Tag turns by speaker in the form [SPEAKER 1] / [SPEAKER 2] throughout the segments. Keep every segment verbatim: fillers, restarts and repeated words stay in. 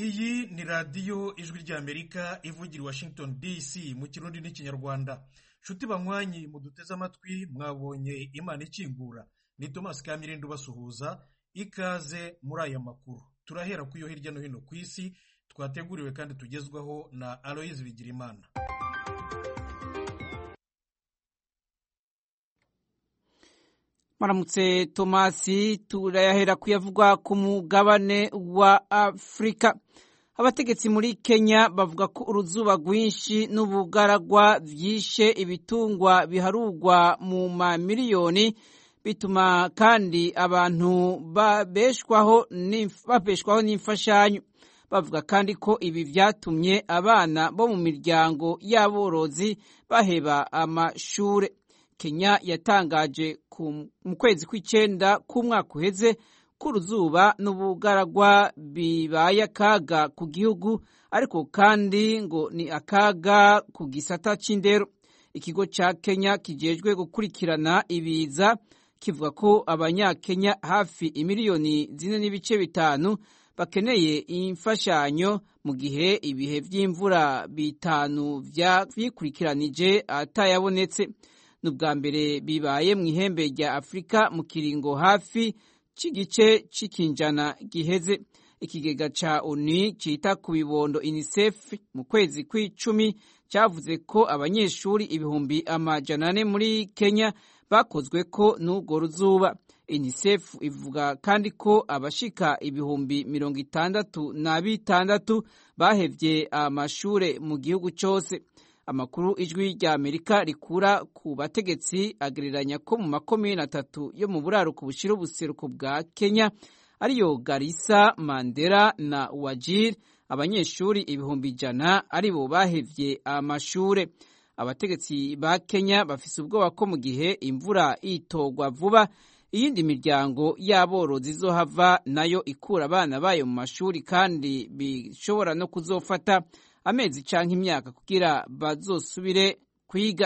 [SPEAKER 1] iyi ni radiyo ijwi ry'Amerika ivugira i Washington D C mu kirundi n'ikinyarwanda. Nshuti banywanyi muduteze amatwi, mwabonye Imana ikingura. Ni Thomas Kamirindi ubasuhuza, ikaze muri aya makuru. Turahera ku yo hirya no hino ku isi twateguriwe kandi tugezwaho na Aloise Bigirimana.
[SPEAKER 2] Maramutse Tomasi, turayahera kuyavugwa ku mugabane wa Afrika. Abategetsi muri Kenya bavuga ko uruzuba rwinshi n'ubugaragwa vyishe ibitungwa biharugwa mu mamiliyoni, bituma kandi abantu babeshwaho babeshwaho n'imfashanyo. Bavuga kandi ko ibi vyatumye abana bo mu miryango y'aborozi baheba amashure. Kenya yatangaje mu kwezi kw'icenda k'umwaka uheze ko uruzuba n'ubugaragwa bibaye akaga ku gihugu, ariko kandi ngo ni akaga ku gisata c'indero. Ikigo ca Kenya kijejwe gukurikirana ibiza kivuga ko abanyakenya hafi imiliyoni zine n'ibice bitanu bakeneye imfashanyo mu gihe ibihe vy'imvura bitanu vyikurikiranije atayabonetse. N'ubwa mbere bibaye mu ihembe rya Afrika mu kiringo hafi c'igice c'ikinjana giheze. Ikigega ca O N U cita ku bibondo UNICEF mu kwezi kw'icumi cavuze ko abanyeshuri ibihumbi amajana ane muri Kenya bakozweko n'urwo ruzuba. UNICEF ivuga kandi ko abashika ibihumbi mirongo itandatu na bitandatu bahevye amashure mu gihugu cose. Amakuru ijwi rya Amerika rikura ku bategetsi agereranya ko mu makomine atatu yo mu buraruko bushira ubuseruko bwa Kenya ariyo Garissa, Mandera na Wajir, abanyeshuri ibihumbi ijana aribo bahevye amashure. Abategetsi ba Kenya bafise ubwoba ko mu gihe imvura itogwa vuba, iyindi miryango y'aborozi izohava nayo ikura abana bayo mu mashuri, kandi bishobora no kuzofata amezi canke imyaka kugira bazosubire kwiga.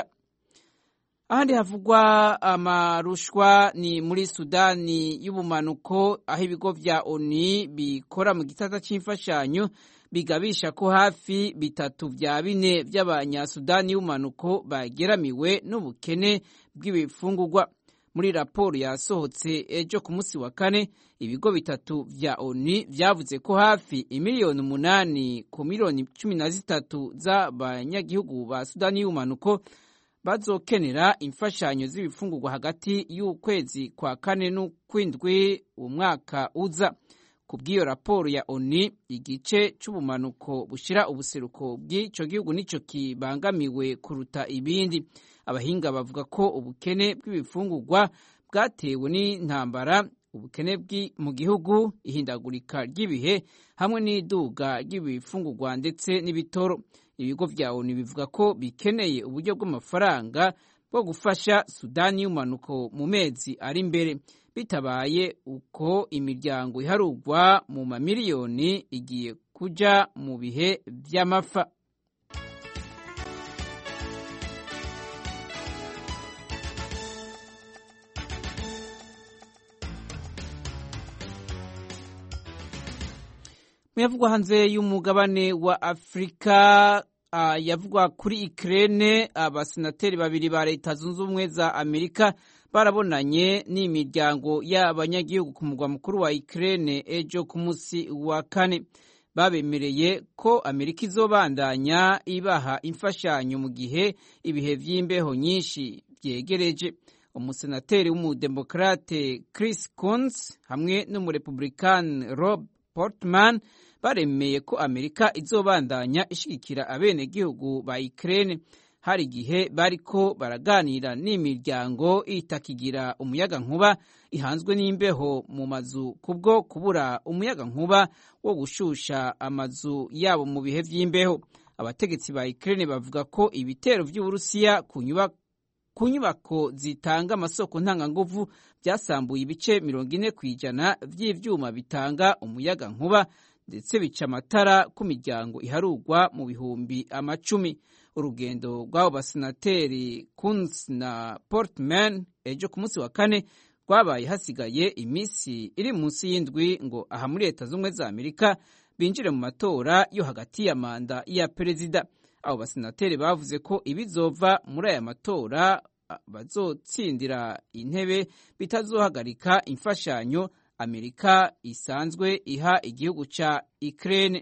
[SPEAKER 2] Ahandi havugwa amarushwa ni muri Sudani y'ubumanuko, aho ibigo vya O N U bikora mu gisata c'imfashanyo bigabisha ko hafi bitatu vya bine vy'abanyasudani y'ubumanuko bageramiwe n'ubukene bw'ibifungurwa. Muri raporo yasohotse ejo ku musi wa kane, ibigo bitatu vya O N U vyavuze ko hafi imiliyoni umunani ku miliyoni cumi na zitatu z'abanyagihugu ba Sudani y'ubumanuko bazokenera imfashanyo z'ibifungurwa hagati y'ukwezi kwa kane n'ukwindwi umwaka uza. Ku bw'iyo raporo ya O N U, igice c'ubumanuko bushira ubuseruko bw'ico gihugu nico kibangamiwe kuruta ibindi. Abahinga bavuga ko ubukene bw'ibifungurwa bwatewe n'intambara, ubukene mu gihugu, ihindagurika ry'ibihe hamwe n'iduga ry'ibifungurwa ndetse n'ibitoro. Ibigo vya O N U bivuga ko bikeneye uburyo bw'amafaranga bwo gufasha Sudani y'umanuko mu mezi ari imbere. Bitabaye uko, imiryango iharugwa mu mamiliyoni igiye kuja mu bihe vy'amafa. Muyavugwa hanze y'umugabane wa Afrika, uh, yavugwa kuri Ukraine. Abasenateri babiri ba Leta Zunze Ubumwe za Amerika barabonanye n'imiryango y'abanyagihugu ku mugwa mukuru wa Ukraine ejo ku musi wa kane. Babemereye ko Amerika izobandanya ibaha imfashanyo mu gihe ibihe vy'imbeho nyinshi vyegereje. Umusenateri w'umudemokrate Chris Coons hamwe n'umurepublican Rob Portman baremeye ko Amerika izobandanya ishigikira abenegihugu ba Ukraine. Hari igihe bariko baraganira n'imiryango itakigira umuyaga nkuba ihanzwe n'imbeho mu mazu kubwo kubura umuyaga nkuba wo gushusha amazu yabo mu bihe vy'imbeho. Abategetsi ba Ukraine bavuga ko ibitero vy'Uburusiya ku nyubako zitanga amasoko ntanganguvu vyasambuye ibice mirongo ine kw'ijana vy'ivyuma bitanga umuyaga nkuba, ndetse bica amatara ku miryango iharugwa mu bihumbi amacumi. Urugendo rw'abo basenateri Coons na Portman ejo ku munsi wa kane rwabaye hasigaye imisi iri munsi y'indwi ngo aha muri Leta Zunze Ubumwe za Amerika binjire mu matora yo hagati ya manda ya perezida. Abo basenateri bavuze ko ibizova muri aya matora bazotsindira intebe bitazohagarika imfashanyo Amerika isanzwe iha igihugu ca Ukraine.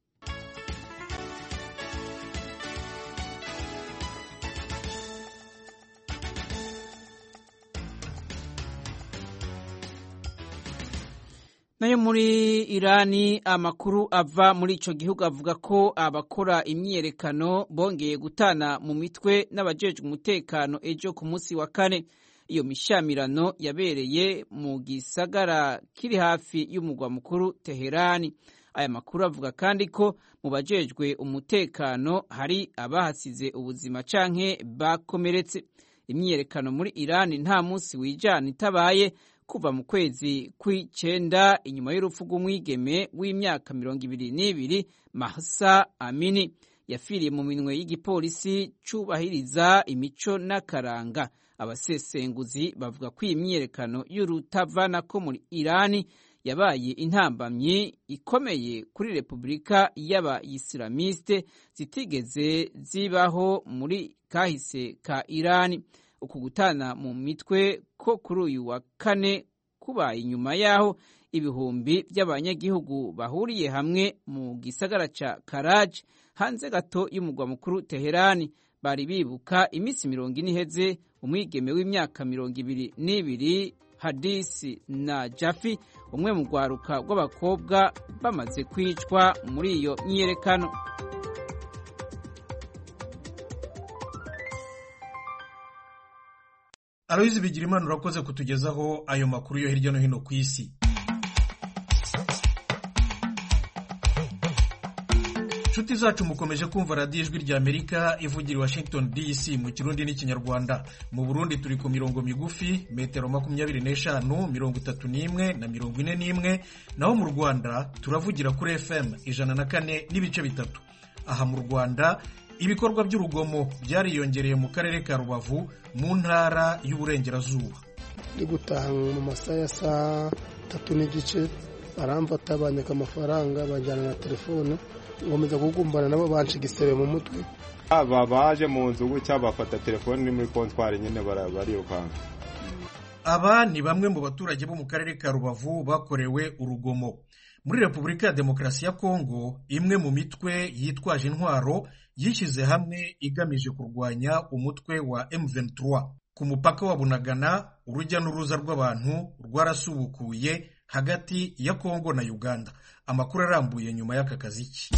[SPEAKER 2] Nayo muri Irani amakuru ava muri ico gihugu avuga ko abakora imyiyerekano bongeye gutana mu mitwe n'abajejwe umutekano ejo ku munsi wa kane. Iyo mishamirano yabereye mu gisagara kiri hafi y'umugwa mukuru Teherani. Aya makuru avuga kandi ko mu bajejwe umutekano hari abahasize ubuzima canke bakomeretse. Imyiyerekano muri Irani nta munsi wijana itabaye kuva mu kwezi kw'icenda inyuma y'urupfu rw'umwigeme w'imyaka mirongo ibiri n'ibiri Mahsa Amini yafiriye mu minwe y'igipolisi cubahiriza imico n'akaranga. Abasesenguzi bavuga ko iyi myiyerekano y'urutavanako muri Irani yabaye intambamyi ikomeye kuri Repubulika y'Abayisilamiste zitigeze zibaho muri kahise ka Irani. Uku gutana mu mitwe ko kuri uyu wa kane kubaye inyuma yaho ibihumbi by'abanyagihugu bahuriye hamwe mu gisagara ca Karaj hanze gato y'umugwa mukuru Teherani bari bibuka iminsi mirongo ine iheze umwigeme w'imyaka mirongo ibiri n'ibiri Hadisi na Jafi umwe mu rwaruka rw'abakobwa bamaze kwicwa muri iyo myiyerekano.
[SPEAKER 1] Aloyizi Bigirimana urakoze kutugezaho ayo makuru yo hirya no hino ku isi. Nshuti zacu mukomeje kumva radiyo ijwi rya Amerika ivugira i Washington D C mu Kirundi n'Ikinyarwanda. Mu Burundi turi ku mirongo migufi metero makumyabiri n'eshanu, mirongo itatu n'imwe na mirongo ine n'imwe, naho mu Rwanda turavugira kuri F M ijana na kane n'ibice bitatu. Aha mu Rwanda ibikorwa by'urugomo byariyongereye mu karere ka Rubavu mu ntara y'Uburengerazuba.
[SPEAKER 3] Ndi gutaha mu masaha ya saa tatu n'igice baramfata banyaka amafaranga bajyana na telefone ngomeza kugumbana nabo banshi gisebe mu mutwe.
[SPEAKER 4] Aba baje mu nzu gucya bafata telefone ni muri kontwari nyine bariyukanga.
[SPEAKER 1] Aba ni bamwe mu baturage bo mu karere ka Rubavu bakorewe urugomo. Muri Repubulika ya Demokarasi ya Kongo imwe mu mitwe yitwaje intwaro yishyize hamwe igamije kurwanya umutwe wa M vingt-trois. Ku mupaka wa Bunagana urujya n'uruza rw'abantu rwarasubukuye hagati ya Kongo na Uganda. Amakuru arambuye nyuma y'aka kaziki.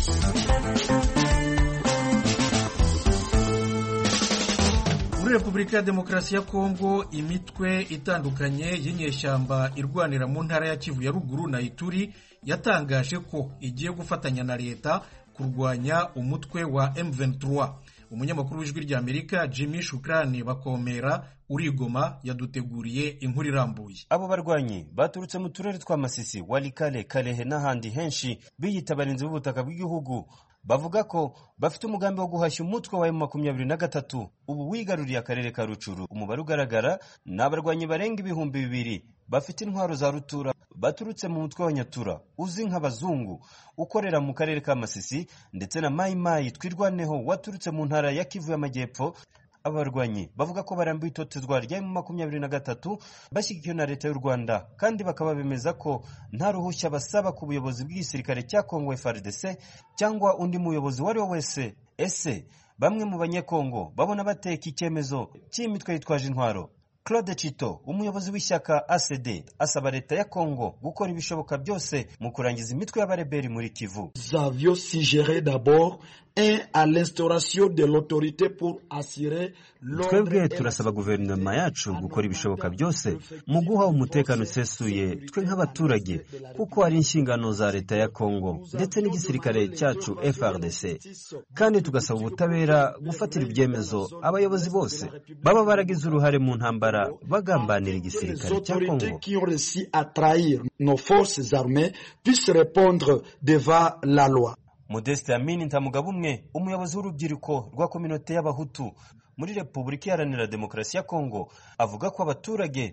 [SPEAKER 1] Muri Repubulika ya Demokarasi ya Kongo imitwe itandukanye y'inyeshyamba irwanira mu ntara ya Kivu ya Ruguru na Ituri yatangaje ko igiye gufatanya na leta kurwanya umutwe wa M vingt-trois. Umunyamakuru w'ijwi rya Amerika Jimmy Shukrani Bakomera urigoma yaduteguriye inkuru irambuye.
[SPEAKER 5] Abo barwanyi baturutse mu turere twa Masisi, Walikale, Kalehe n'ahandi henshi biyitabarinze b'ubutaka bw'igihugu. Bavuga ko bafite umugambi wo guhashya umutwe wa M makumyabiri na gatatu ubu wigaruriye akarere ka Rucuru. Umubare ugaragara ni abarwanyi barenga ibihumbi bibiri bafite intwaro za rutura baturutse mu mutwe wa Nyatura uzi nk'abazungu ukorera mu karere ka Masisi, ndetse na Mai Mai twirwaneho waturutse mu ntara ya Kivu y'Amajyepfo. Abarwanyi bavuga ko barambuye itotezwa rya M makumyabiri na gatatu bashyigikiwe na leta y'u Rwanda, kandi bakaba bemeza ko nta ruhushya basaba ku buyobozi bw'igisirikare cya Kongo F R D C cyangwa undi muyobozi wari we wese. Ese bamwe mu banyekongo babona bateka icyemezo cy'imitwe yitwaje intwaro? Claude Chito, umuyobozi w'ishyaka A C D, asaba leta ya Kongo gukora ibishoboka byose mu kurangiza imitwe y'abareberi muri Kivu.
[SPEAKER 6] Nous avions suggéré d'abord un à l'instauration de l'autorité pour assurer
[SPEAKER 5] twebwe turasaba guverinoma yacu gukora ibishoboka byose mu guha umutekano usesuye twe nk'abaturage, kuko ari inshingano za leta ya Kongo ndetse n'igisirikare cyacu F R D C, kandi tugasaba ubutabera gufatira ibyemezo abayobozi bose baba baragize uruhare mu ntambara bagambanira igisirikare cya Kongo.
[SPEAKER 6] qui ont réussi à trahir nos forces armées puissent répondre devant la loi.
[SPEAKER 5] Modeste Amini Ntamugabumwe, umuyobozi w'urubyiruko rwa kominote y'abahutu muri Repubulika Iharanira Demokarasi ya Kongo, avuga ko abaturage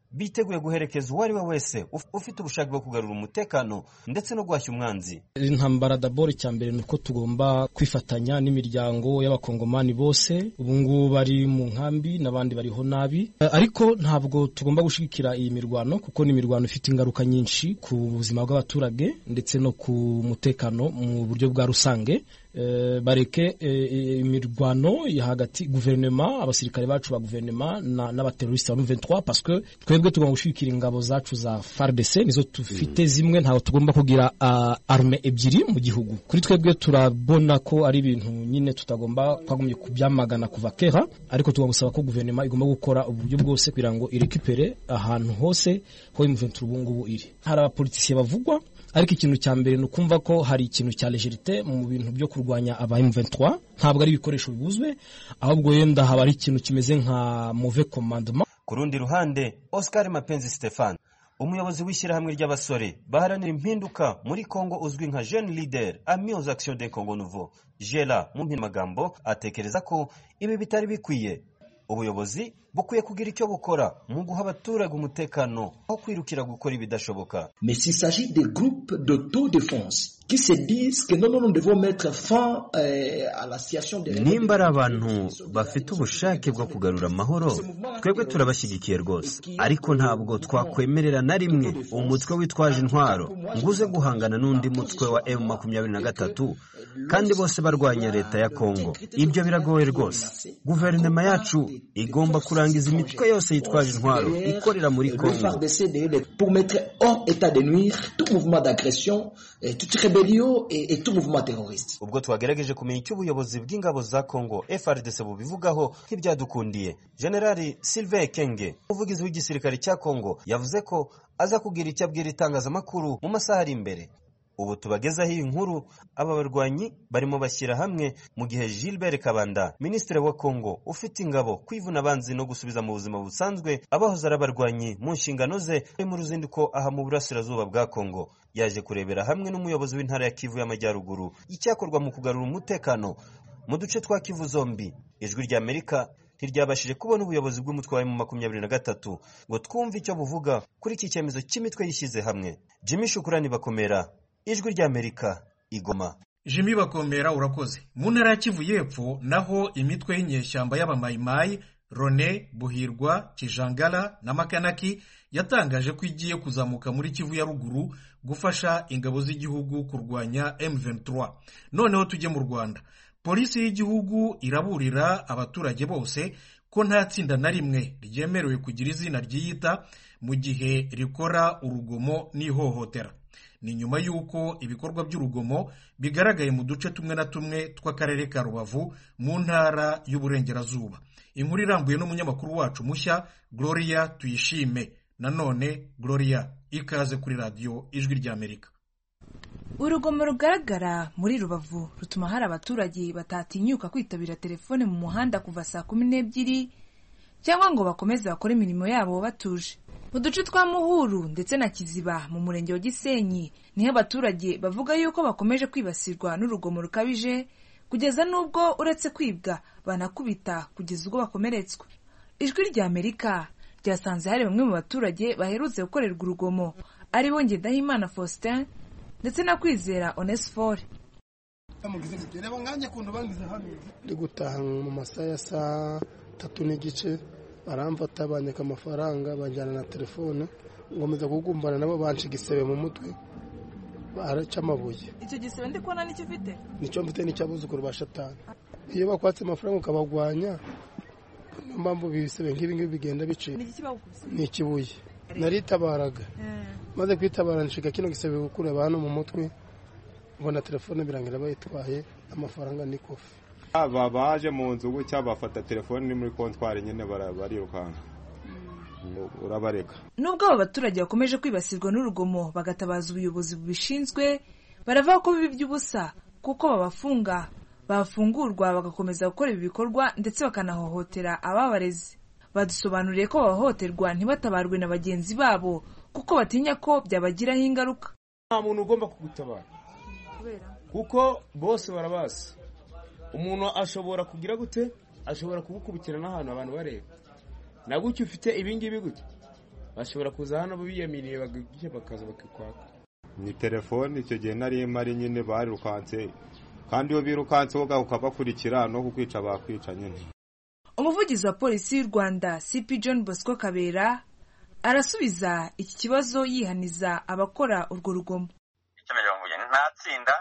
[SPEAKER 5] biteguye guherekeza uwo ari we wese ufite ubushake bwo kugarura umutekano ndetse no guhashya umwanzi.
[SPEAKER 7] Intambara d'abord cyambere nuko tugomba kwifatanya n'imiryango y'abakongomani bose ubu ngubu bari mu nkambi n'abandi bariho nabi, ariko ntabwo tugomba gushigikira iyi mirwano kuko ni mirwano ifite ingaruka nyinshi ku buzima bw'abaturage ndetse no ku mutekano mu buryo bwa rusange. Uh, bareke imirwano uh, ya hagati guverinoma abasirikare bacu ba guverinoma n'abateroriste ba M vingt-trois parce que twebwe tugomba gushikira ingabo zacu za F A R D C nizo tufite zimwe, ntaho tugomba kugira uh, arme ebyiri mu gihugu. Kuri twebwe turabona ko ari ibintu nyine tutagomba kwagumye kubyamagana kuva kera, ariko tugomba gusaba ko guverinoma igomba gukora uburyo bwose kugira ngo irekipere ahantu hose ho M vingt-trois ubungubu iri. Hari abapolitisiye bavugwa, ariko ikintu cya mbere ni ukumva ko hari ikintu cya legerite mu bintu byo kurwanya aba M vingt-trois, ntabwo ari ibikoresho biguzwe, ahubwo yenda haba ari ikintu kimeze nka mauvais commandement.
[SPEAKER 5] Ku rundi ruhande, Oscar Mapenzi Stefan, umuyobozi w'ishyirahamwe ry'abasore baharanira impinduka muri Congo uzwi nka Jeune Leader Amis aux Actions de Congo Nouveau, Jela mu magambo, atekereza ko ibi bitari bikwiye. Ubuyobozi bukwiye kugira icyo bukora mu guha abaturage umutekano aho kwirukira gukora ibidashoboka.
[SPEAKER 6] Mais s'il s'agit des groupes d'autodéfense qui se disent que non, non, nous devons mettre fin euh, à la situation de...
[SPEAKER 8] Nimba ari abantu bafite ubushake bwo kugarura amahoro, twebwe turabashyigikiye rwose, ariko ntabwo twakwemerera na rimwe umutwe witwaje intwaro nguze guhangana n'undi mutwe wa M makumyabiri na gatatu kandi bose barwanya leta ya Kongo. Ibyo biragoye rwose. Guverinoma yacu igomba kurangiza imitwe yose yitwaje intwaro ikorera muri Kongo
[SPEAKER 6] pour mettre hors état de nuire tout mouvement d'agression, toute rébellion et, et tout mouvement terroriste.
[SPEAKER 5] Ubwo twagerageje kumenya icyo ubuyobozi bw'ingabo za Kongo F A R D C bubivugaho nk'ibyadukundiye, General Sylvain Kenge, umuvugizi w'igisirikare cya Kongo, yavuze ko aza kugira icyo abwira itangazamakuru mu masaha ari imbere. Ubu tubagezaho iyi nkuru, aba barwanyi barimo bashyira hamwe mu gihe Gilbert Kabanda, Minisitiri wa Kongo ufite ingabo, kwivuna abanzi no gusubiza mu buzima busanzwe abahoze ari abarwanyi mu nshingano ze, ari mu ruzinduko aha mu burasirazuba bwa Kongo. Yaje kurebera hamwe n'umuyobozi w'intara ya Kivu y'Amajyaruguru icyakorwa mu kugarura umutekano mu duce twa Kivu zombi. Ijwi rya Amerika ntiryabashije kubona ubuyobozi bw'umutwe wa M makumyabiri na gatatu ngo twumve icyo buvuga kuri iki cyemezo cy'imitwe yishyize hamwe. Jimmy Shukurani Bakomera, Ijwi rya Amerika, Igoma.
[SPEAKER 1] Jimmy Bakomera, urakoze. Mu ntara ya Kivu y'Epfo naho imitwe y'inyeshyamba y'abamayimayi Rone, Buhirwa, Kijangala na Makanaki yatangaje ko igiye kuzamuka muri Kivu ya ruguru gufasha ingabo z'igihugu kurwanya M vingt-trois. Noneho tujye mu Rwanda. Polisi y'igihugu iraburira abaturage bose ko nta tsinda na rimwe ryemerewe kugira izina ryiyita mu gihe rikora urugomo n'ihohotera. Ni nyuma y'uko ibikorwa by'urugomo bigaragaye mu duce tumwe na tumwe tw'akarere ka Rubavu mu ntara y'Uburengerazuba. Inkuru irambuye n'umunyamakuru wacu mushya Gloria Tuyishime. Nanone Gloria, ikaze kuri radio Ijwi rya Amerika.
[SPEAKER 9] Urugomo rugaragara muri Rubavu rutuma hari abaturage batatinyuka kwitabira telefone mu muhanda kuva saa kumi n'ebyiri cyangwa ngo bakomeze bakore imirimo yabo batuje. Mu duce twa Muhuru ndetse na Kiziba mu murenge wa Gisenyi niho abaturage bavuga yuko bakomeje kwibasirwa n'urugomo rukabije kugeza nubwo uretse kwibwa banakubita kugeza ubwo bakomeretswe. Ijwi rya Amerika ryasanze hari bamwe mu baturage baherutse gukorerwa urugomo ari bo Ngendahimana Faustin ndetse na Kwizera Onesphore.
[SPEAKER 3] Ndi gutaha mu masaha ya saa tatu n'igice baramfata banyaka amafaranga banjyana na telefone ngomeza kugumbana nabo banci gisebe mu mutwe baraca amabuye.
[SPEAKER 9] Icyo gisebe ndi kubona nicyo ufite?
[SPEAKER 3] Nicyo mfite n'icyabuzukuru ba Shatani. Iyo bakwatse amafaranga ukabagwanya mpamvu bisebe nk'ibi ngibi bigenda biciye. Ni ikibuye. Naritabaraga. Maze kwitabara nshika kino gisebe gukura abantu mu mutwe mbona telefone birangira bayitwaye amafaranga ni kofi.
[SPEAKER 4] Aba baje mu nzu gucya bafata telefone ni muri kontwari nyine barirukanka. Urabareka.
[SPEAKER 9] Nubwo aba baturage bakomeje kwibasirwa n'urugomo bagatabaza ubuyobozi bubishinzwe, baravuga ko bibi by'ubusa kuko babafunga, bafungurwa bagakomeza gukora ibi bikorwa ndetse bakanahohotera ababarezi. Badusobanuriye ko bahohoterwa ntibatabarwe na bagenzi babo kuko batinya ko byabagiraho ingaruka.
[SPEAKER 10] Nta muntu ugomba kugutabara kuko bose barabasa. Umuntu ashobora kugira gute, ashobora kugukubikira n'ahantu abantu bareba. Nagucyo ufite ibingibi gute bashobora kuza hano biyamiriye bagagiye bakaza bakikwaka.
[SPEAKER 4] Ni telefone icyo gihe nari mari nyine barirukanse kandi iyo birukanse ukabakurikira no kukwica bakwica nyine.
[SPEAKER 9] Umuvugizi wa polisi y'u Rwanda C P John Bosco Kabera arasubiza iki kibazo yihaniza abakora urwo rugomo.
[SPEAKER 11] Icyemezo ngo nta tsinda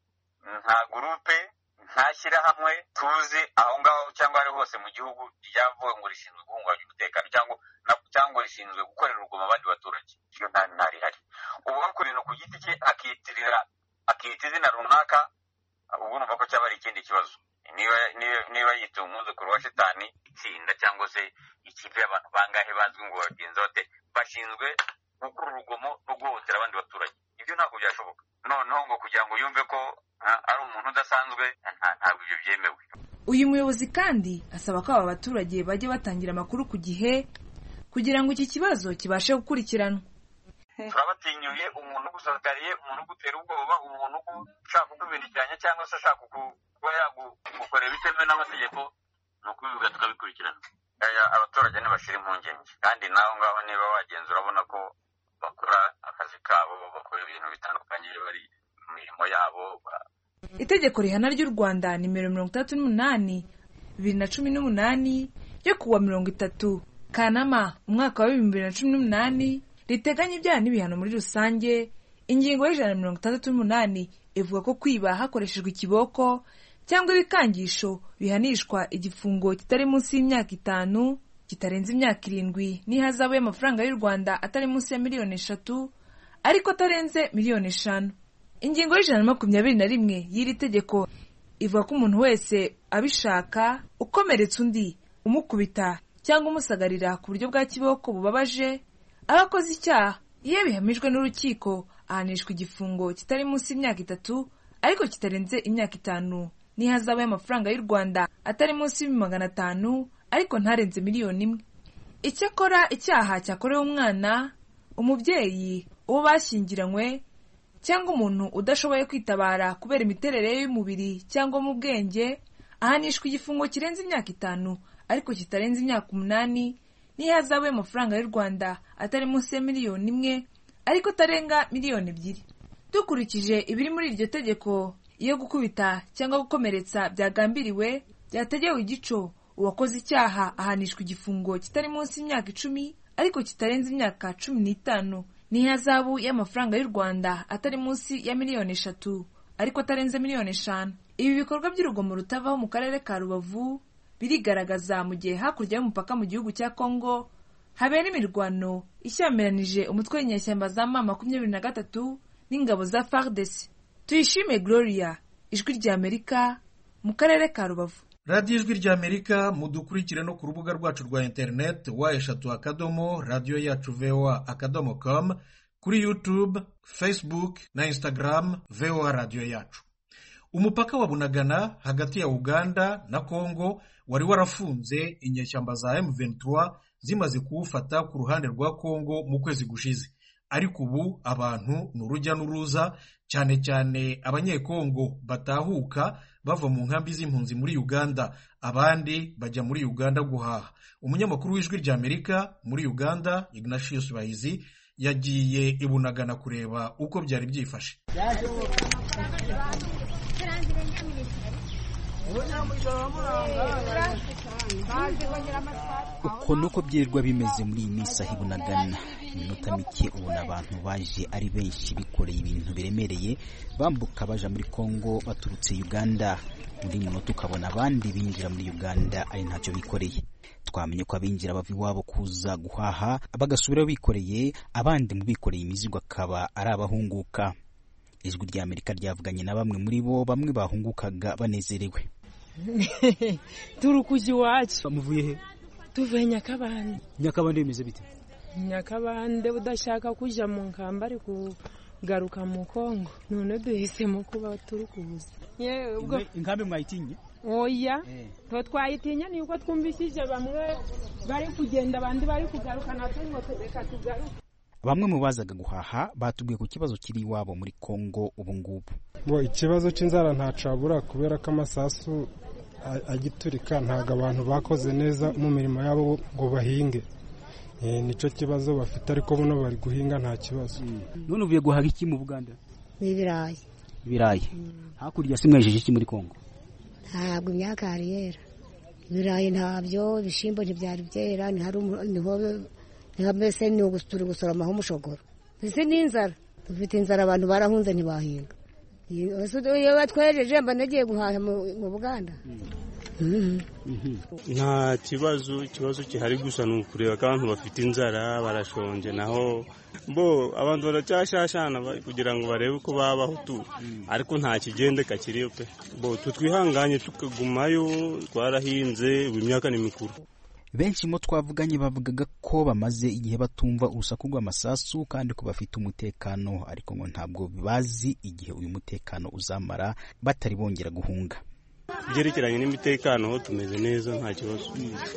[SPEAKER 11] nta groupe nta shyirahamwe tuzi aho ngaho cyangwa ari hose mu gihugu ryavuye ngo rishinzwe guhungabanya umutekano cyangwa cyangwa rishinzwe gukorera urugomo abandi baturage. Iyo nta ntari hari. Ubu hakorera ku giti cye akitirira akita izina runaka, ubu numva ko cyaba ari ikindi kibazo. Niba niba yita umwuzukuru wa Shitani itsinda cyangwa se ikipe y'abantu bangahe bazwi ngo bagenza bate bashinzwe gukora urugomo no guhotera abandi baturage. Ibyo ntabwo byashoboka. Noneho ngo kugira ngo yumve ko ari umuntu udasanzwe ntabwo ibyo byemewe.
[SPEAKER 9] Uyu muyobozi kandi asaba ko aba baturage bajye batangira amakuru ku gihe kugira ngo iki kibazo kibashe gukurikiranwa.
[SPEAKER 11] Turabatinyuye umuntu gusagariye, umuntu gutera ubwoba, umuntu ushaka kubindikiranya cyangwa se ashaka kuba yagukorera bitemewe n'amategeko, no kubivuga tukabikurikirana. Abaturage ntibashira impungenge kandi naho ngaho niba wagenza urabona ko bakora akazi kabo, bakora ibintu bitandukanye bari mu mirimo yabo.
[SPEAKER 9] Itegeko rihana ry'u Rwanda nimero mirongo itatu n'umunani bibiri na cumi n'umunani ryo kuwa mirongo itatu Kanama umwaka wa bibiri na cumi n'umunani riteganya ibyaha n'ibihano muri rusange. Ingingo y'ijana na mirongo itandatu n'umunani ivuga ko kwiba hakoreshejwe ikiboko cyangwa ibikangisho bihanishwa igifungo kitari munsi y'imyaka itanu, kitarenze imyaka irindwi, n'ihazabu y'amafaranga y'u Rwanda atari munsi ya miliyoni eshatu ariko atarenze miliyoni eshanu. Ingingo y'ijana na makumyabiri na rimwe y'iri tegeko ivuga ko umuntu wese abishaka ukomeretsa undi, umukubita cyangwa umusagarira ku buryo bwa kiboko bubabaje abakoze icyaha. Iyo bihamijwe n'urukiko ahanishwa igifungo kitari munsi y'imyaka itatu ariko kitarenze imyaka itanu, n'ihazabu y'amafaranga y'u Rwanda atari munsi y'ibihumbi magana atanu ariko ntarenze miliyoni imwe. Icyakora icyaha cyakorewe umwana, umubyeyi, uwo bashyingiranywe cyangwa umuntu udashoboye kwitabara kubera imiterere y'umubiri cyangwa mu bwenge ahanishwa igifungo kirenze imyaka itanu ariko kitarenze imyaka umunani, n'ihazabu y'amafaranga y'u Rwanda atari munsi ya miliyoni imwe ariko atarenga miliyoni ebyiri. Dukurikije ibiri muri iryo tegeko, iyo gukubita cyangwa gukomeretsa byagambiriwe byategewe igico, uwakoze icyaha ahanishwa igifungo kitari munsi y'imyaka icumi ariko kitarenze imyaka cumi n'itanu, n'ihazabu y'amafaranga y'u Rwanda atari munsi ya miliyoni eshatu ariko atarenze miliyoni eshanu. Ibi bikorwa by'urugomo rutavaho mu karere ka Rubavu birigaragaza mu gihe hakurya y'umupaka mu gihugu cya Kongo habera imirwano ishyamiranyije umutwe w'inyeshyamba za M makumyabiri na gatatu n'ingabo za F A R D C. Tuyishime Gloria, Ijwi ry'Amerika, mu karere ka Rubavu.
[SPEAKER 1] Radio Ijwi ry'Amerika mudukurikire no ku rubuga rwacu rwa internet wa eshatu akadomo radio yacu V O A akadomo com, kuri YouTube, Facebook na Instagram V O A radio yacu. Umupaka wa Bunagana hagati ya Uganda na Kongo wari warafunze inyeshyamba za M vingt-trois zimaze kuwufata ku ruhande rwa Kongo mu kwezi gushize. Ariko ubu abantu n'urujya n'uruza, cyane cyane abanyekongo batahuka bava mu nkambi z'impunzi muri Uganda, abandi bajya muri Uganda guhaha. Umunyamakuru w'Ijwi ry'Amerika muri Uganda Ignatius Bahizi yagiye ibunagana kureba uko byari byifashe.
[SPEAKER 12] Uko nuko byirirwa bimeze muri iyi minsi aho ibunagana. Iminota mike ubona abantu baje ari benshi bikoreye ibintu biremereye bambuka baja muri Kongo baturutse Uganda. Muri minota ukabona abandi binjira muri Uganda ari ntacyo bikoreye. Twamenye ko abinjira bava iwabo kuza guhaha bagasubira bikoreye, abandi mu bikoreye imizigo akaba ari abahunguka. Ijwi ry'Amerika ryavuganye na bamwe muri bo, bamwe bahungukaga banezerewe.
[SPEAKER 13] Turukuji wacu.
[SPEAKER 12] Muvuye he?
[SPEAKER 13] Tuvuye Nyakabande.
[SPEAKER 12] Nyakabande bimeze bite?
[SPEAKER 13] Nyakabande udashaka kuja mu nkamba ari kugaruka mu Kongo. None duhisemo kuba turukuza.
[SPEAKER 12] Yewe ubwo inkambi mwayitinye?
[SPEAKER 13] Oya. To twayitinya ni uko twumvishije bamwe bari kugenda abandi bari kugaruka natwe ngo tureka tugaruka.
[SPEAKER 12] Bamwe mu bazaga guhaha batubwiye ku kibazo kiri iwabo muri Kongo ubu ngubu.
[SPEAKER 3] Bo ikibazo cy'inzara ntacabura kubera ko amasasu agiturika, ntago abantu bakoze neza mu mirimo yabo ngo bahinge.
[SPEAKER 14] eh nico kibazo bafite ariko buno bari guhinga nta kibazo.
[SPEAKER 12] None uvuye guhaga iki mu Buganda?
[SPEAKER 15] Ibirayi.
[SPEAKER 12] Ibirayi. Hakurya simwejeje iki muri Kongo?
[SPEAKER 15] Ntabwo imyaka yari yera. Ibirayi ntabyo, ibishimbo ntibyari byera, ni hari niho niho mbese ni ugustura gusoroma aho umushogoro. Ese ni inzara. Dufite inzara abantu barahunze ntibahinga. Iyo batwejeje mba nagiye guhaha mu Buganda.
[SPEAKER 16] Nta kibazo ikibazo kihari gusa ni ukureba ko abantu bafite inzara barashonje naho bo abantu baracyashashana kugira ngo barebe uko babaho tu ariko nta kigendeka kiriyo pe bo tutwihanganye tukagumayo twarahinze imyaka ni mikuru.
[SPEAKER 12] Benshi mo twavuganye bavugaga ko bamaze igihe batumva urusaku rw'amasasu kandi ko bafite umutekano ariko ngo ntabwo bazi igihe uyu mutekano uzamara batari bongera guhunga.
[SPEAKER 16] Byerekeranye n'imitekano ho tumeze neza nta kibazo.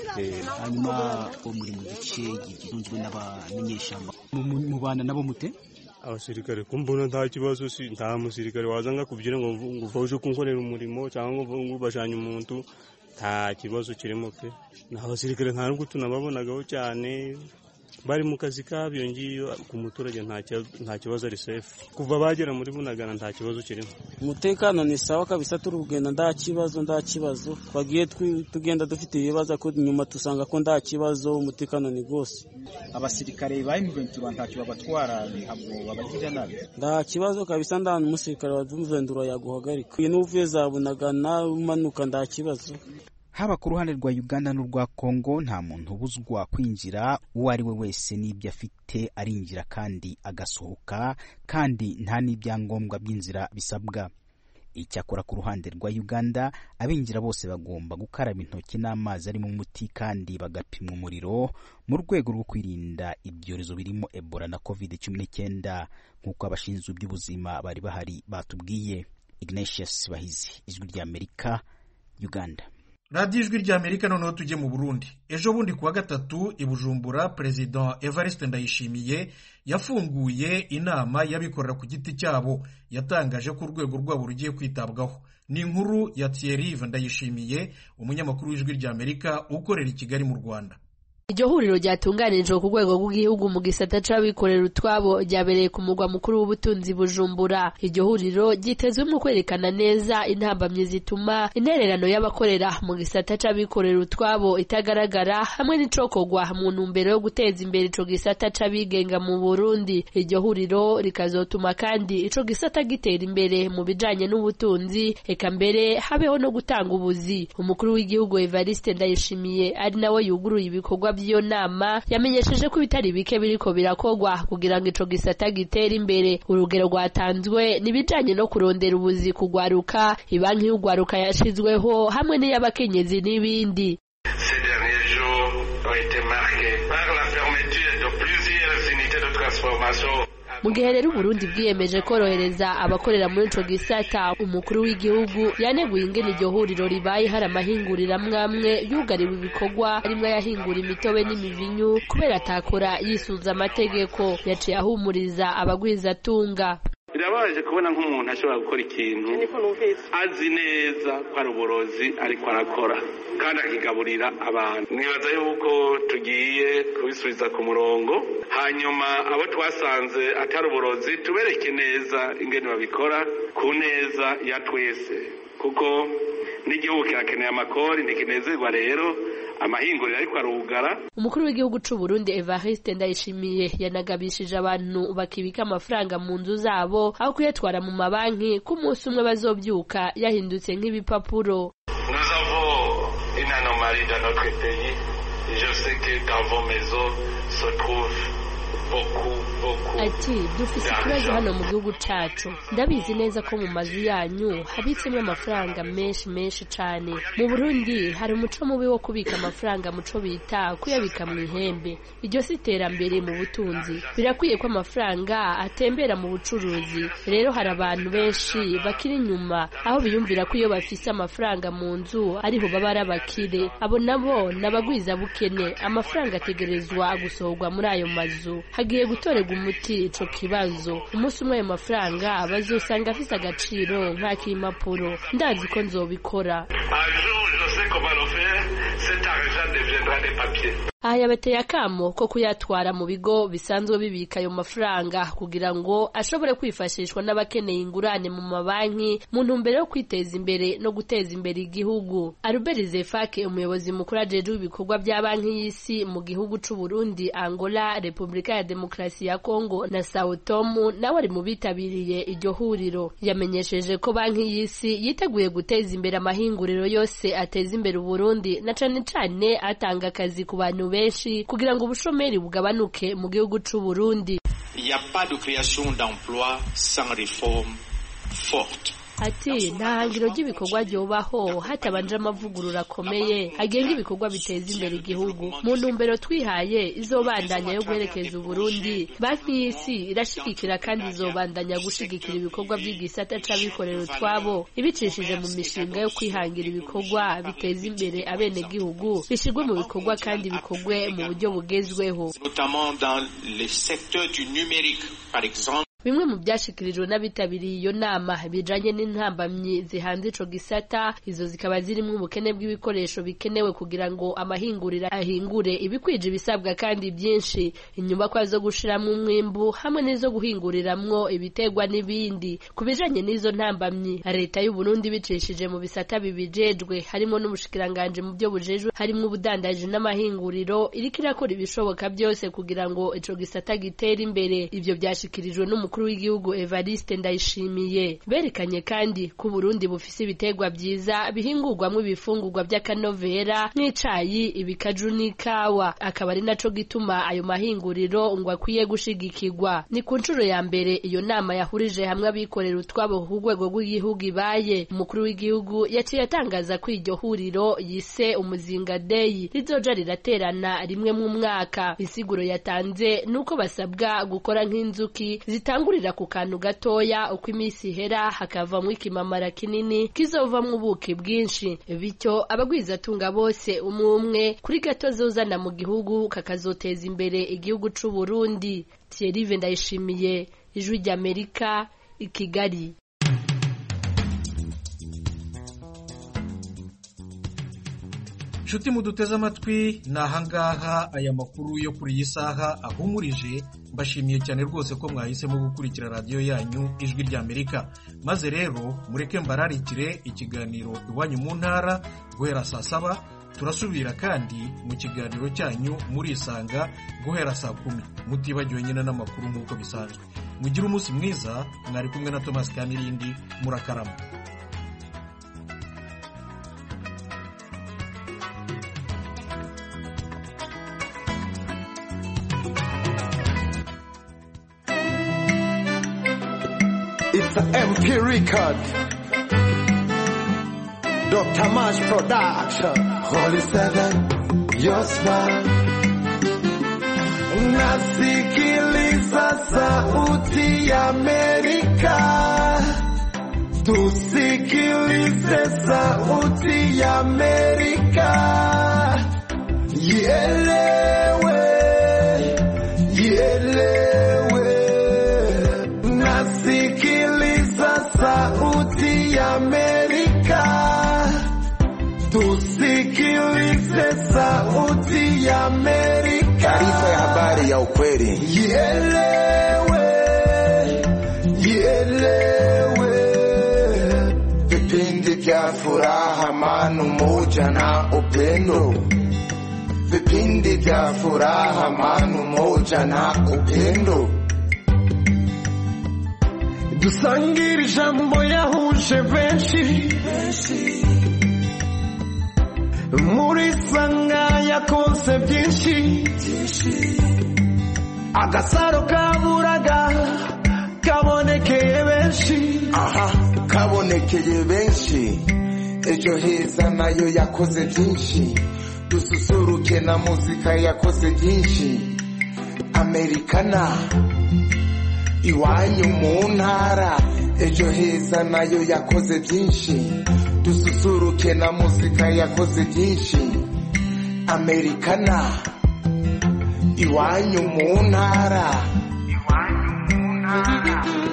[SPEAKER 12] Hanyuma muri mu gice gitunzwe n'abamenyeshamba mu bana nabo mute?
[SPEAKER 16] Abasirikare kumbona nta kibazo si nta musirikare wazanga kubyira ngo ngufashe kunkorera umurimo cyangwa ngo bashanye umuntu nta kibazo kirimo pe. Naho abasirikare nta nubwo tunababonagaho cyane bari mu kazi kabyo ngiyo ku muturage nta kibazo ari safe. Kuva bagera muri Bunagana nta kibazo kirimo.
[SPEAKER 17] Umutekano ni sawa kabisa turugenda nda kibazo nda kibazo twagiye tugenda dufite ibibazo ko nyuma tusanga ko nda kibazo umutekano ni gose.
[SPEAKER 12] Abasirikare ba M vingt-trois nta kibazo batwara ntabwo babagirira nabi.
[SPEAKER 17] Nda kibazo kabisa nda umusirikare wa M vingt-trois yaguhagarika. N'uvuye za Bunagana umanuka nda kibazo.
[SPEAKER 12] Haba ku ruhande rwa Uganda n'urwa Kongo nta muntu ubuzwa kwinjira uwo ari we wese n'ibyo afite arinjira kandi agasohoka kandi nta n'ibyangombwa by'inzira bisabwa. Icyakora ku ruhande rwa Uganda abinjira bose bagomba gukaraba intoki n'amazi arimo umuti kandi bagapimwa umuriro mu rwego rwo kwirinda ibyorezo birimo Ebola na covid cumi n'icyenda nk'uko abashinzwe by'ubuzima bari bahari batubwiye. Ignatius Bahizi, Ijwi ry'Amerika, Uganda.
[SPEAKER 1] radiyo ijwi ry'Amerika noneho tujye mu Burundi. Ejo bundi kuwa gatatu i Bujumbura President Evariste Ndayishimiye yafunguye inama y'abikorera ku giti cyabo yatangaje ko urwego rwabo rugiye kwitabwaho. Ni inkuru ya Thierry Ndayishimiye umunyamakuru w'Ijwi ry'Amerika ukorera i Kigali mu Rwanda.
[SPEAKER 18] Iryo huriro ryatunganijwe ku rwego rw'igihugu mu gisata c'abikorera utwabo ryabereye ku mugwa mukuru w'ubutunzi Bujumbura. Iryo huriro ryitezwe mu kwerekana neza intambamye zituma intererano y'abakorera mu gisata c'abikorera utwabo itagaragara hamwe n'icokorwa mu ntumbero yo guteza imbere ico gisata c'abigenga mu Burundi. Iryo huriro rikazotuma kandi ico gisata gitera imbere mu bijanye n'ubutunzi eka mbere habeho no gutanga ubuzi. Umukuru w'igihugu Evariste Ndayishimiye ari nawe yuguruye ibikorwa iyo nama yamenyesheje ko bitari bike biriko birakogwa kugira ngo ico gisata gitere imbere. Urugero rwatanzwe nibijanye no kurondera ubuzi kugwaruka, ibanki y'ugwaruka yashizweho hamwe n'iy'abakenyezi n'ibindi.
[SPEAKER 19] Ces derniers jours ont été marqués par la fermeture de plusieurs unités de transformation.
[SPEAKER 18] Mu gihe rero Burundi bwiyemeje korohereza abakorera muri ico gisata, umukuru w'igihugu yaneguye ingene iryo huriro ribaye hari amahinguriro amwamwe yugariwe ibikorwa harimwo yahingura imitobe n'imivinyu kubera atakora yisunza amategeko. Yaciye ahumuriza abagwizatunga.
[SPEAKER 19] Birabaje kubona nk'umuntu ashobora gukora ikintu azi neza ko ari uburozi ariko arakora kandi akigaburira abantu. Nibaza yuko tugiye kubisubiza ku murongo, hanyuma abo twasanze atari uburozi tubereke neza ingene babikora ku neza ya twese, kuko n'igihugu kirakeneye amakori ntikinezerwa rero amahinguriro ariko arugara.
[SPEAKER 18] Umukuru w'igihugu c'u Burundi Evariste Ndayishimiye yanagabishije abantu bakibika amafaranga mu nzu zabo aho kuyatwara mu mabanki ku munsi umwe bazobyuka yahindutse nk'ibipapuro.
[SPEAKER 19] Nous avons une anomalie dans notre pays. Je sais que dans vos maisons se trouvent
[SPEAKER 18] Ati dufise ikibazo hano mu gihugu cacu, ndabizi neza ko mu mazu yanyu habitsemo amafaranga menshi menshi cane. Mu Burundi hari umuco mubi wo kubika amafaranga muco bita kuyabika mu ihembe. Iryo si iterambere mu butunzi. Birakwiye ko amafaranga atembera mu bucuruzi. Rero hari abantu benshi bakiri inyuma aho biyumvira ko iyo bafise amafaranga mu nzu ariho baba ari abakire. Abo nabo nabagwiza bukene, amafaranga ategerezwa gusohorwa muri ayo mazu. Hagiye gutorega umuti ico kibazo. Umunsi umwe ayo mafaranga bazosanga afise agaciro nk'ak'impapuro. Ndazi ko nzobikora. aha yabateye akamo ko kuyatwara mu bigo bisanzwe bibika ayo mafaranga kugira ngo ashobore kwifashishwa n'abakeneye ingurane mu mabanki mu ntumbero yo kwiteza imbere no guteza imbere igihugu. Albert Zefake, umuyobozi mukuru ajejwe ibikorwa bya banki y'isi mu gihugu c'u Burundi, Angola, Repubulika ya Demokarasi ya Kongo na Sao Tome, nawe ari mu bitabiriye iryo huriro, yamenyesheje ko banki y'isi yiteguye guteza imbere amahinguriro yose ateza imbere Burundi na cane cane atanga akazi ku bantu benshi kugira ngo ubushomeri bugabanuke mu gihugu c'u Burundi.
[SPEAKER 20] Il n'y a pas de création d'emploi sans réforme forte.
[SPEAKER 18] Ati nta hangiro ry'ibikorwa ryobaho hatabanje amavugurura akomeye agenga ibikorwa biteza imbere igihugu. Mu ntumbero twihaye izobandanya yo guherekeza Burundi, banki y'isi irashigikira kandi izobandanya gushigikira ibikorwa by'igisata c'abikorera utwabo ibicishije mu mishinga yo kwihangira ibikorwa biteza imbere abene gihugu bishigwe mu bikorwa kandi bikorwe mu buryo bugezweho,
[SPEAKER 20] notamment dans les secteurs du numérique par exemple.
[SPEAKER 18] Bimwe mu byashikirijwe n'abitabiriye iyo nama bijanye n'intambamyi zihanze ico gisata, izo zikaba zirimwe ubukene bw'ibikoresho bikenewe kugira ngo amahingurira ahingure ibikwije ibisabwa kandi byinshi, inyubakwa zo gushiramwo umwimbu hamwe n'izo guhinguriramwo ibitegwa n'ibindi. Kubijanye n'izo ntambamyi, leta y'u Burundi bicishije mu bisata bibijejwe harimo n'ubushikiranganje mu byo bujejwe harimo ubudandaji n'amahinguriro iriko irakora ibishoboka byose kugira ngo ico gisata gitere imbere. Ivyo byashikirijwe n'umu Umukuru w'igihugu Evariste Ndayishimiye. Berekanye kandi ko Burundi bufise ibitegwa byiza bihingurwamwo ibifungurwa by'akanovera nk'icayi, ibikaju n'ikawa, akaba ari naco gituma ayo mahinguriro ngo akwiye gushigikirwa. Ni ku nshuro ya mbere iyo nama yahurije hamwe abikorera utwabo ku rwego rw'igihugu ibaye. Umukuru w'igihugu yaciye atangaza ko iryo huriro yise Umuzinga Day rizoja riraterana rimwe mu mwaka. Insiguro yatanze nuko basabwa gukora nk'inzuki zitanga ngurira ku kantu gatoya uko imisi ihera hakavamwo ikimamara kinini kizovamwo ubuki bwinshi, bityo abagwiza tunga bose umwe umwe kuri gato zozana mu gihugu kakazoteza imbere igihugu c'u Burundi. Thierry Ndayishimiye, Ijwi ry'Amerika, i Kigali.
[SPEAKER 1] Nshuti muduteze amatwi, nahangaha aya makuru yo kuri iyi saha ahumurije. Mbashimiye cyane rwose ko mwahisemo gukurikira radiyo yanyu Ijwi ry'Amerika. Maze rero mureke mbararikire ikiganiro Iwanyu mu Ntara guhera saa saba. Turasubira kandi mu kiganiro cyanyu murisanga guhera saa kumi. Mutibagiwe nyine n'amakuru nk'uko bisanzwe. Mugire umunsi mwiza. Mwari kumwe na Thomas Kamirindi. Murakarama.
[SPEAKER 21] It's an M P record. Doctor Mash Production. Holy Seven, your smile. Nasikiliza sauti ya Amerika. Tusikilize sauti ya Amerika. Ielewe, ielewe. Nasikiliza sauti ya Amerika. Tusikilize sauti ya Amerika. Taarifa ya habari ya ukweli. Ielewe, ielewe. Vipindi vya furaha, amani, umoja na upendo. Vipindi vya furaha, amani, umoja na upendo. Dusangire ijambo yahuje benshi. Muri sanga yakonse byinshi. Agasaro kaburaga kabonekeye benshi. Aha, kabonekeye benshi. Ejo heza nayo yakoze byinshi. Dususuruke na muzika yakoze byinshi. Americana, Iwanyu mu Ntara. Ejo heza nayo yakoze byinshi. Dususuruke na muzika yakoze byinshi. Americana, Iwanyu mu Ntara. Iwanyu mu Ntara.